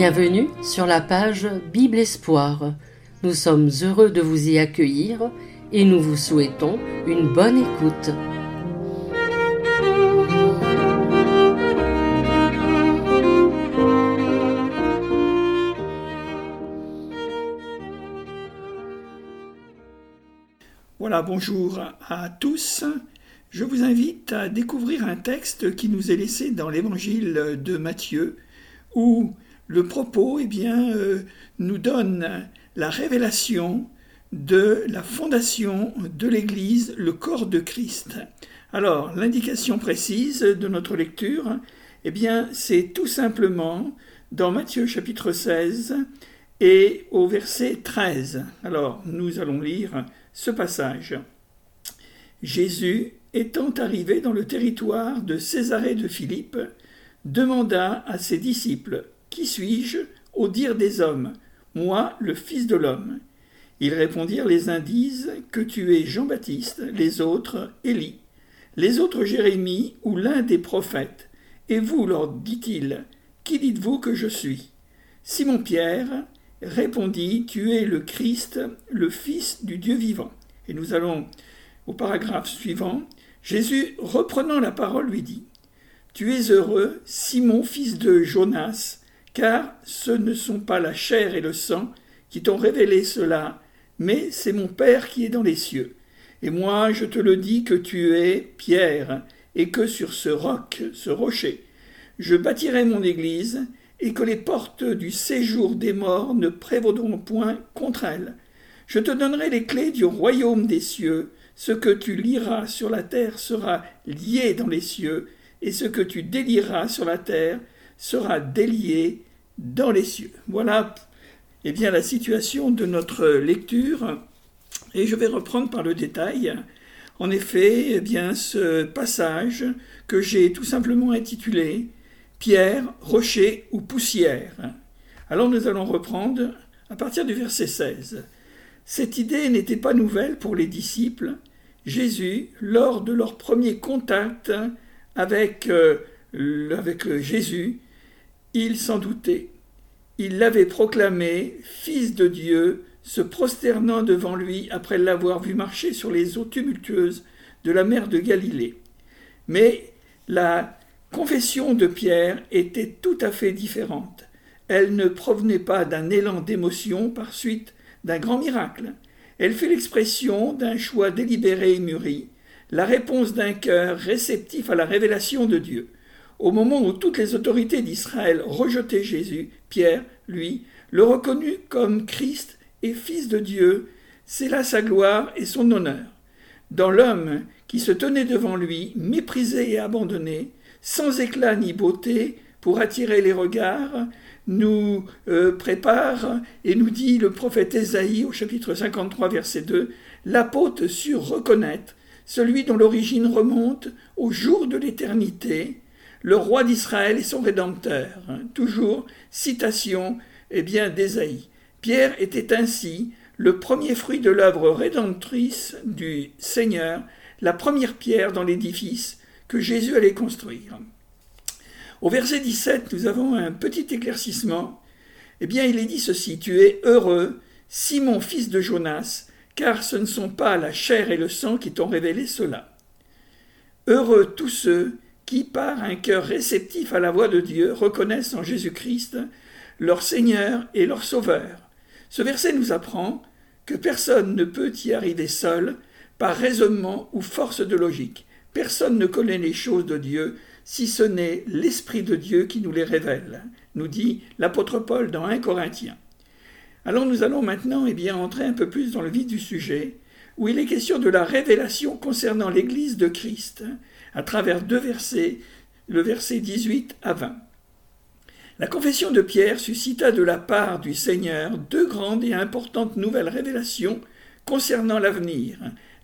Bienvenue sur la page Bible Espoir. Nous sommes heureux de vous y accueillir et nous vous souhaitons une bonne écoute. Voilà, bonjour à tous. Je vous invite à découvrir un texte qui nous est laissé dans l'évangile de Matthieu, où le propos nous donne la révélation de la fondation de l'Église, le corps de Christ. Alors, l'indication précise de notre lecture, c'est tout simplement dans Matthieu chapitre 16 et au verset 13. Alors, nous allons lire ce passage. Jésus, étant arrivé dans le territoire de Césarée de Philippe, demanda à ses disciples : « Qui suis-je au dire des hommes ? Moi, le Fils de l'homme. » Ils répondirent : « Les uns disent que tu es Jean-Baptiste, les autres Élie, les autres Jérémie ou l'un des prophètes. Et vous, leur dit-il, qui dites-vous que je suis ? » Simon-Pierre répondit : « Tu es le Christ, le Fils du Dieu vivant. » Et nous allons au paragraphe suivant. Jésus, reprenant la parole, lui dit : « Tu es heureux, Simon, fils de Jonas, car ce ne sont pas la chair et le sang qui t'ont révélé cela, mais c'est mon Père qui est dans les cieux. Et moi, je te le dis que tu es Pierre, et que sur ce roc, ce rocher, je bâtirai mon église, et que les portes du séjour des morts ne prévaudront point contre elle. Je te donnerai les clés du royaume des cieux. Ce que tu lieras sur la terre sera lié dans les cieux, et ce que tu délieras sur la terre sera délié dans les cieux. » Voilà la situation de notre lecture, et je vais reprendre par le détail. En effet, ce passage que j'ai tout simplement intitulé « Pierre, rocher ou poussière ». Alors nous allons reprendre à partir du verset 16. Cette idée n'était pas nouvelle pour les disciples. Jésus, lors de leur premier contact avec Jésus, il s'en doutait. Il l'avait proclamé Fils de Dieu, se prosternant devant lui après l'avoir vu marcher sur les eaux tumultueuses de la mer de Galilée. Mais la confession de Pierre était tout à fait différente. Elle ne provenait pas d'un élan d'émotion par suite d'un grand miracle. Elle fait l'expression d'un choix délibéré et mûri, la réponse d'un cœur réceptif à la révélation de Dieu. Au moment où toutes les autorités d'Israël rejetaient Jésus, Pierre, lui, le reconnut comme Christ et Fils de Dieu. C'est là sa gloire et son honneur. Dans l'homme qui se tenait devant lui, méprisé et abandonné, sans éclat ni beauté, pour attirer les regards, nous prépare et nous dit le prophète Ésaïe au chapitre 53, verset 2, « L'apôtre sut reconnaître celui dont l'origine remonte au jour de l'éternité, le roi d'Israël et son rédempteur. » Toujours citation d'Ésaïe. Pierre était ainsi le premier fruit de l'œuvre rédemptrice du Seigneur, la première pierre dans l'édifice que Jésus allait construire. Au verset 17, nous avons un petit éclaircissement. Il est dit ceci : « Tu es heureux, Simon, fils de Jonas, car ce ne sont pas la chair et le sang qui t'ont révélé cela. » Heureux tous ceux qui, par un cœur réceptif à la voix de Dieu, reconnaissent en Jésus-Christ leur Seigneur et leur Sauveur. Ce verset nous apprend que personne ne peut y arriver seul, par raisonnement ou force de logique. Personne ne connaît les choses de Dieu, si ce n'est l'Esprit de Dieu qui nous les révèle, nous dit l'apôtre Paul dans 1 Corinthiens. Alors nous allons maintenant entrer un peu plus dans le vif du sujet, où il est question de la révélation concernant l'Église de Christ, à travers deux versets, le verset 18 à 20. La confession de Pierre suscita de la part du Seigneur deux grandes et importantes nouvelles révélations concernant l'avenir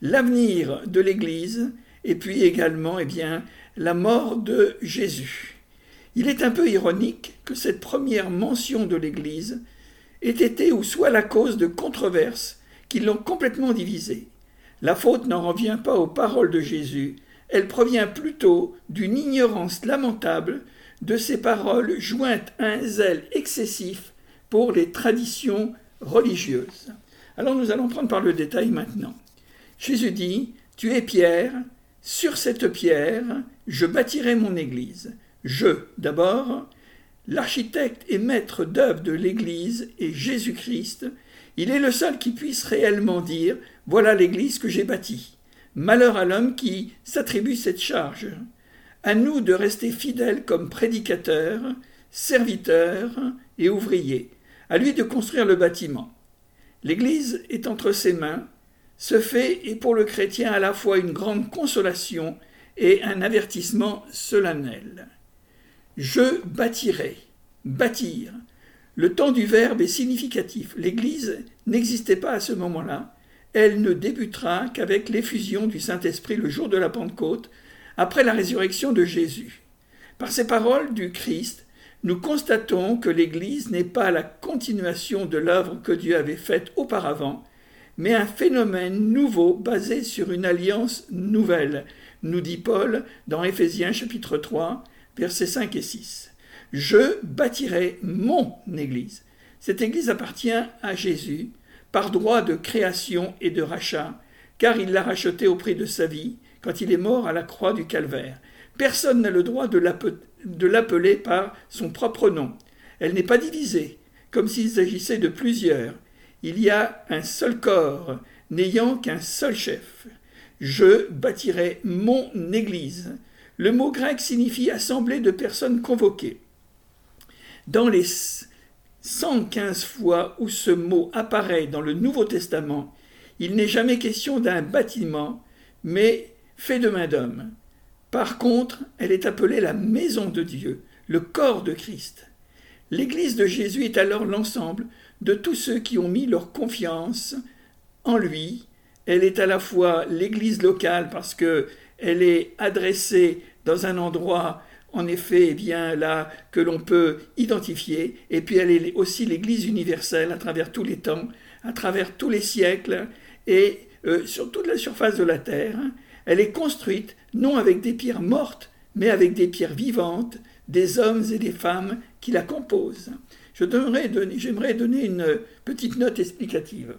de l'Église, et puis également la mort de Jésus. Il est un peu ironique que cette première mention de l'Église ait été ou soit la cause de controverses qui l'ont complètement divisée. La faute n'en revient pas aux paroles de Jésus, elle provient plutôt d'une ignorance lamentable de ces paroles jointes à un zèle excessif pour les traditions religieuses. Alors nous allons prendre par le détail maintenant. Jésus dit, « Tu es Pierre, sur cette pierre, je bâtirai mon église. » Je, d'abord, l'architecte et maître d'œuvre de l'église est Jésus-Christ. Il est le seul qui puisse réellement dire « Voilà l'église que j'ai bâtie ». Malheur à l'homme qui s'attribue cette charge. À nous de rester fidèles comme prédicateurs, serviteurs et ouvriers. À lui de construire le bâtiment. L'Église est entre ses mains. Ce fait est pour le chrétien à la fois une grande consolation et un avertissement solennel. Je bâtirai. Bâtir. Le temps du verbe est significatif. L'Église n'existait pas à ce moment-là. Elle ne débutera qu'avec l'effusion du Saint-Esprit le jour de la Pentecôte, après la résurrection de Jésus. Par ces paroles du Christ, nous constatons que l'Église n'est pas la continuation de l'œuvre que Dieu avait faite auparavant, mais un phénomène nouveau basé sur une alliance nouvelle, nous dit Paul dans Éphésiens chapitre 3, versets 5 et 6. « Je bâtirai mon Église ». Cette Église appartient à Jésus par droit de création et de rachat, car il l'a rachetée au prix de sa vie quand il est mort à la croix du Calvaire. Personne n'a le droit de l'appeler par son propre nom. Elle n'est pas divisée, comme s'il s'agissait de plusieurs. Il y a un seul corps, n'ayant qu'un seul chef. Je bâtirai mon Église. Le mot grec signifie assemblée de personnes convoquées. Dans les 115 fois où ce mot apparaît dans le Nouveau Testament, il n'est jamais question d'un bâtiment, mais fait de main d'homme. Par contre, elle est appelée la maison de Dieu, le corps de Christ. L'Église de Jésus est alors l'ensemble de tous ceux qui ont mis leur confiance en lui. Elle est à la fois l'Église locale parce qu'elle est adressée dans un endroit, en effet, là que l'on peut identifier, et puis elle est aussi l'Église universelle à travers tous les temps, à travers tous les siècles, et sur toute la surface de la terre. Elle est construite non avec des pierres mortes, mais avec des pierres vivantes, des hommes et des femmes qui la composent. J'aimerais donner une petite note explicative.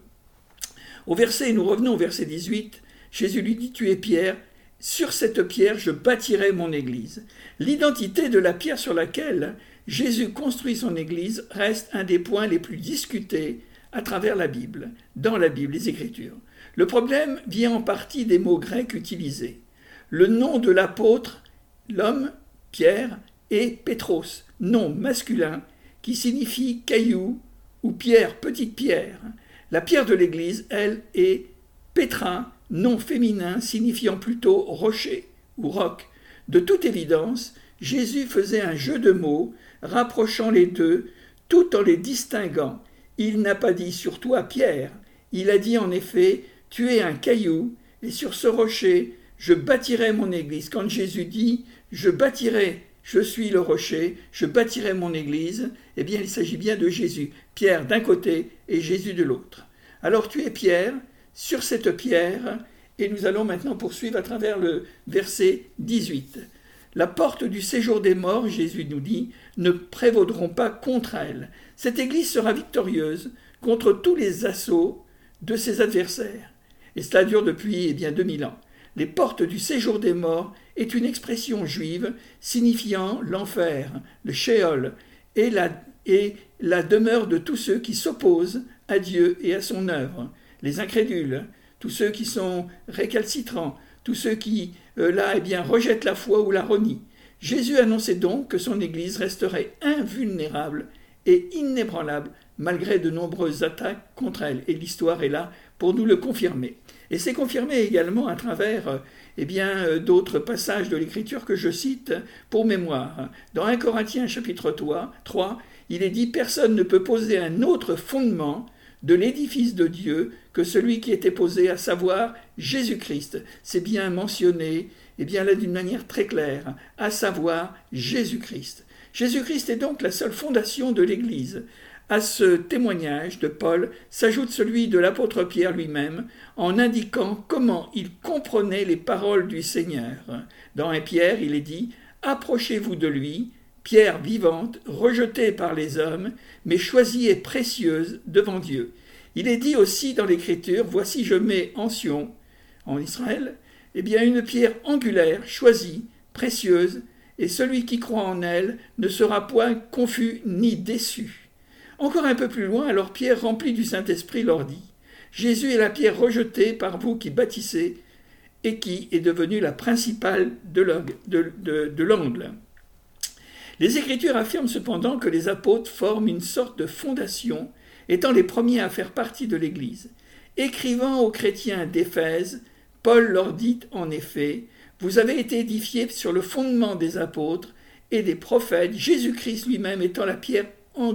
Nous revenons au verset 18, Jésus lui dit « Tu es Pierre, sur cette pierre je bâtirai mon église ». L'identité de la pierre sur laquelle Jésus construit son église reste un des points les plus discutés à travers la Bible, dans la Bible, les Écritures. Le problème vient en partie des mots grecs utilisés. Le nom de l'apôtre, l'homme, Pierre, est Pétros, nom masculin qui signifie caillou ou pierre, petite pierre. La pierre de l'Église, elle, est Pétra, nom féminin signifiant plutôt rocher ou roc. De toute évidence, Jésus faisait un jeu de mots, rapprochant les deux, tout en les distinguant. Il n'a pas dit « sur toi, Pierre », il a dit en effet « tu es un caillou, et sur ce rocher, je bâtirai mon église ». Quand Jésus dit « je bâtirai, je suis le rocher, je bâtirai mon église », eh bien il s'agit bien de Jésus, Pierre d'un côté et Jésus de l'autre. Alors tu es Pierre, sur cette pierre, et nous allons maintenant poursuivre à travers le verset 18. La porte du séjour des morts, Jésus nous dit, ne prévaudront pas contre elle. Cette église sera victorieuse contre tous les assauts de ses adversaires. Et cela dure depuis 2000 ans. Les portes du séjour des morts est une expression juive signifiant l'enfer, le Sheol, et la demeure de tous ceux qui s'opposent à Dieu et à son œuvre, les incrédules, tous ceux qui sont récalcitrants, tous ceux qui, rejettent la foi ou la renient. Jésus annonçait donc que son Église resterait invulnérable et inébranlable malgré de nombreuses attaques contre elle. Et l'histoire est là pour nous le confirmer. Et c'est confirmé également à travers d'autres passages de l'Écriture que je cite pour mémoire. Dans 1 Corinthiens chapitre 3, il est dit « Personne ne peut poser un autre fondement de l'édifice de Dieu que celui qui était posé, à savoir Jésus-Christ ». C'est bien mentionné, là d'une manière très claire, à savoir Jésus-Christ. Jésus-Christ est donc la seule fondation de l'Église. À ce témoignage de Paul s'ajoute celui de l'apôtre Pierre lui-même, en indiquant comment il comprenait les paroles du Seigneur. Dans 1 Pierre, il est dit « Approchez-vous de lui, pierre vivante, rejetée par les hommes, mais choisie et précieuse devant Dieu. Il est dit aussi dans l'Écriture, voici je mets en Sion, en Israël, une pierre angulaire, choisie, précieuse, et celui qui croit en elle ne sera point confus ni déçu. Encore un peu plus loin, alors Pierre, rempli du Saint-Esprit, leur dit « Jésus est la pierre rejetée par vous qui bâtissez et qui est devenue la principale de l'angle. » Les Écritures affirment cependant que les apôtres forment une sorte de fondation, étant les premiers à faire partie de l'Église. Écrivant aux chrétiens d'Éphèse, Paul leur dit en effet « Vous avez été édifiés sur le fondement des apôtres et des prophètes, Jésus-Christ lui-même étant la pierre angulaire. »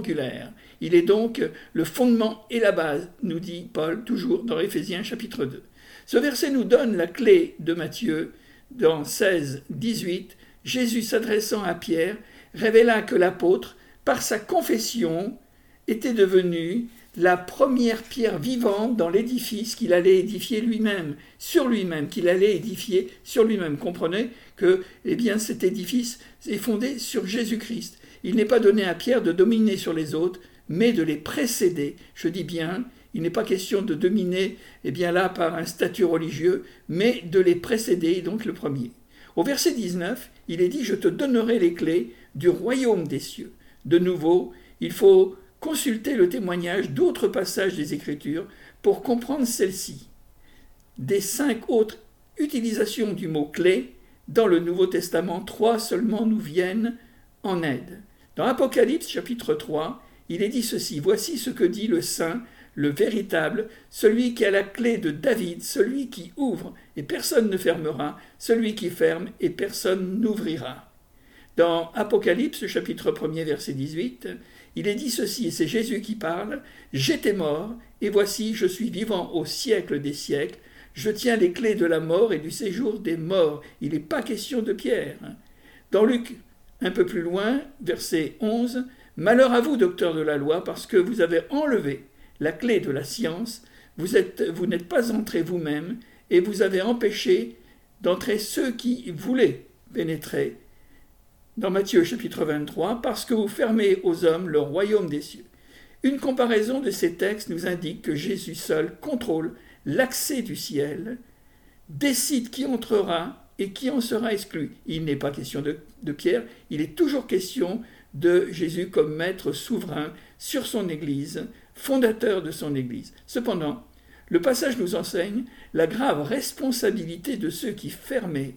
Il est donc le fondement et la base, nous dit Paul, toujours dans Éphésiens chapitre 2. Ce verset nous donne la clé de Matthieu, dans 16, 18. Jésus s'adressant à Pierre, révéla que l'apôtre, par sa confession, était devenu la première pierre vivante dans l'édifice qu'il allait édifier lui-même, sur lui-même, qu'il allait édifier sur lui-même. Comprenez que cet édifice est fondé sur Jésus-Christ. Il n'est pas donné à Pierre de dominer sur les autres, mais de les précéder. Je dis bien, il n'est pas question de dominer là par un statut religieux, mais de les précéder, donc le premier. Au verset 19, il est dit « Je te donnerai les clés du royaume des cieux ». De nouveau, il faut consulter le témoignage d'autres passages des Écritures pour comprendre celle-ci. Des 5 autres utilisations du mot « clé » dans le Nouveau Testament, 3 seulement nous viennent en aide. Dans Apocalypse chapitre 3, il est dit ceci « Voici ce que dit le Saint, le véritable, celui qui a la clé de David, celui qui ouvre et personne ne fermera, celui qui ferme et personne n'ouvrira. » Dans Apocalypse chapitre 1er verset 18, il est dit ceci, et c'est Jésus qui parle, « J'étais mort, et voici je suis vivant au siècle des siècles, je tiens les clés de la mort et du séjour des morts. » Il n'est pas question de Pierre. Dans Luc, un peu plus loin, verset 11, « Malheur à vous, docteurs de la loi, parce que vous avez enlevé la clé de la science, vous n'êtes pas entrés vous-même, et vous avez empêché d'entrer ceux qui voulaient pénétrer. » Dans Matthieu chapitre 23, « Parce que vous fermez aux hommes le royaume des cieux. » Une comparaison de ces textes nous indique que Jésus seul contrôle l'accès du ciel, décide qui entrera et qui en sera exclu. Il n'est pas question de Pierre, il est toujours question de Jésus comme maître souverain sur son Église, fondateur de son Église. Cependant, le passage nous enseigne la grave responsabilité de ceux qui fermaient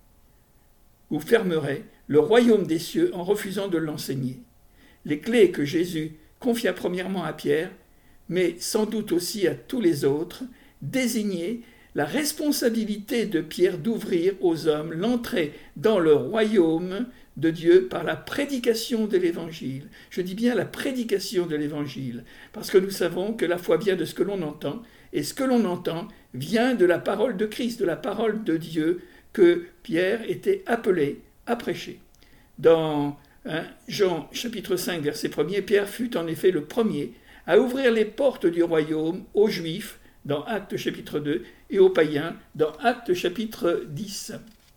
ou fermeraient le royaume des cieux en refusant de l'enseigner. Les clés que Jésus confia premièrement à Pierre, mais sans doute aussi à tous les autres, désignaient la responsabilité de Pierre d'ouvrir aux hommes l'entrée dans le royaume de Dieu par la prédication de l'Évangile. Je dis bien la prédication de l'Évangile, parce que nous savons que la foi vient de ce que l'on entend, et ce que l'on entend vient de la parole de Christ, de la parole de Dieu que Pierre était appelé à prêcher. Dans Jean chapitre 5, verset 1er, Pierre fut en effet le premier à ouvrir les portes du royaume aux Juifs, dans Actes chapitre 2, et aux païens, dans Actes chapitre 10.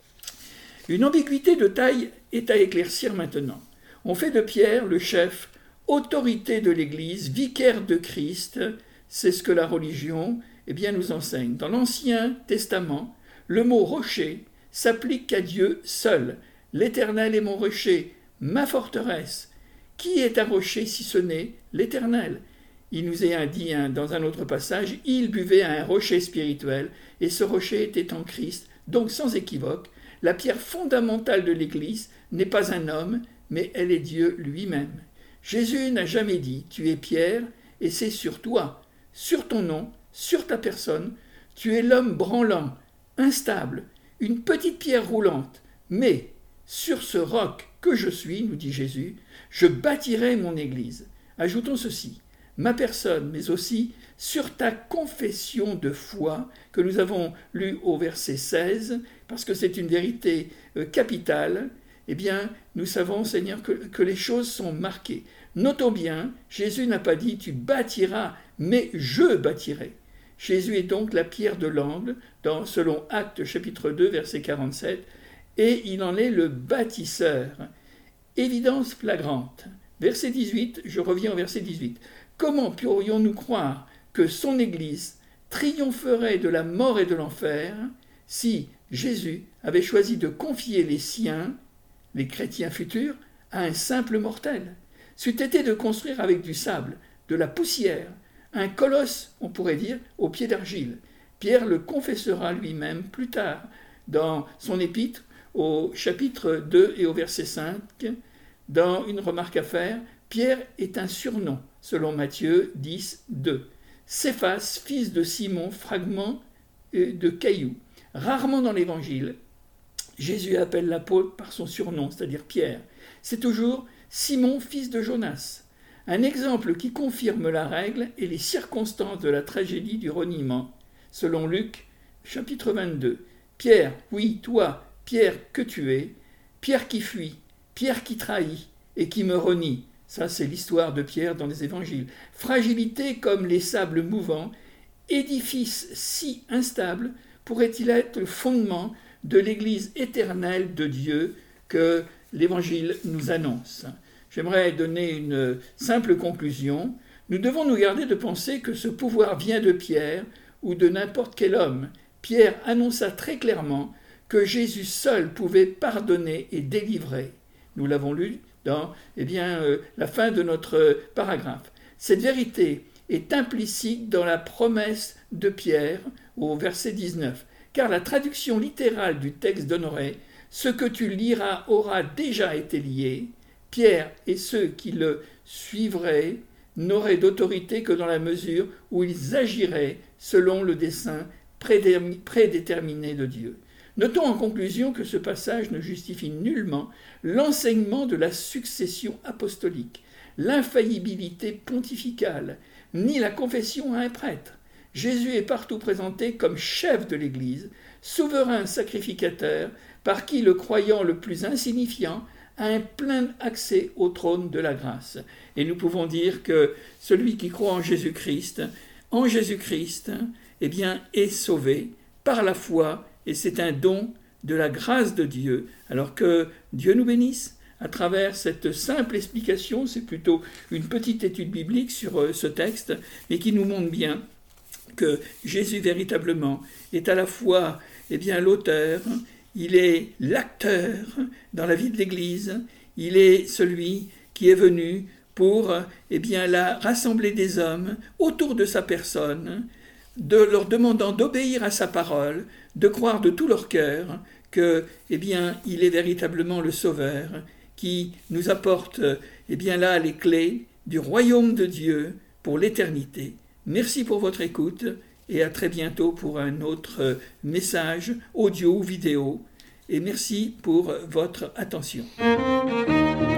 Une ambiguïté de taille est à éclaircir maintenant. On fait de Pierre le chef, autorité de l'Église, vicaire de Christ, c'est ce que la religion nous enseigne. Dans l'Ancien Testament, le mot rocher s'applique à Dieu seul. L'Éternel est mon rocher, ma forteresse. Qui est un rocher si ce n'est l'Éternel ? Il nous est dit dans un autre passage, il buvait à un rocher spirituel, et ce rocher était en Christ. Donc sans équivoque, la pierre fondamentale de l'Église n'est pas un homme, mais elle est Dieu lui-même. Jésus n'a jamais dit « Tu es Pierre, et c'est sur toi, sur ton nom, sur ta personne, tu es l'homme branlant, instable, une petite pierre roulante, mais sur ce roc que je suis, nous dit Jésus, je bâtirai mon Église. » Ajoutons ceci, ma personne, mais aussi sur ta confession de foi que nous avons lu au verset 16, parce que c'est une vérité capitale, nous savons, Seigneur, que les choses sont marquées. Notons bien, Jésus n'a pas dit « tu bâtiras », mais « je bâtirai ». Jésus est donc la pierre de l'angle, selon Actes chapitre 2, verset 47, et il en est le bâtisseur. Évidence flagrante. Verset 18, je reviens au verset 18. Comment pourrions-nous croire que son Église triompherait de la mort et de l'enfer si Jésus avait choisi de confier les siens, les chrétiens futurs, à un simple mortel? C'eût été de construire avec du sable, de la poussière, un colosse, on pourrait dire, au pied d'argile. Pierre le confessera lui-même plus tard dans son épître au chapitre 2 et au verset 5. Dans une remarque à faire, Pierre est un surnom, selon Matthieu 10, 2. Céphas, fils de Simon, fragment de caillou. Rarement dans l'Évangile, Jésus appelle l'apôtre par son surnom, c'est-à-dire Pierre. C'est toujours Simon, fils de Jonas. Un exemple qui confirme la règle et les circonstances de la tragédie du reniement, selon Luc, chapitre 22. Pierre, oui, toi, Pierre que tu es, Pierre qui fuit, Pierre qui trahit et qui me renie. Ça, c'est l'histoire de Pierre dans les évangiles. Fragilité comme les sables mouvants, édifice si instable, pourrait-il être le fondement de l'Église éternelle de Dieu que l'Évangile nous annonce? J'aimerais donner une simple conclusion. Nous devons nous garder de penser que ce pouvoir vient de Pierre ou de n'importe quel homme. Pierre annonça très clairement que Jésus seul pouvait pardonner et délivrer. Nous l'avons lu dans la fin de notre paragraphe. Cette vérité est implicite dans la promesse de Pierre au verset 19, car la traduction littérale du texte donnerait « Ce que tu liras aura déjà été lié ». Pierre et ceux qui le suivraient n'auraient d'autorité que dans la mesure où ils agiraient selon le dessein prédéterminé de Dieu. Notons en conclusion que ce passage ne justifie nullement l'enseignement de la succession apostolique, l'infaillibilité pontificale, ni la confession à un prêtre. Jésus est partout présenté comme chef de l'Église, souverain sacrificateur, par qui le croyant le plus insignifiant a un plein accès au trône de la grâce. Et nous pouvons dire que celui qui croit en Jésus-Christ, est sauvé par la foi, et c'est un don de la grâce de Dieu. Alors que Dieu nous bénisse à travers cette simple explication, c'est plutôt une petite étude biblique sur ce texte, mais qui nous montre bien que Jésus véritablement est à la fois l'auteur, il est l'acteur dans la vie de l'Église, il est celui qui est venu pour rassembler des hommes autour de sa personne, de leur demandant d'obéir à sa parole, de croire de tout leur cœur que, il est véritablement le Sauveur qui nous apporte, les clés du royaume de Dieu pour l'éternité. Merci pour votre écoute et à très bientôt pour un autre message audio ou vidéo. Et merci pour votre attention.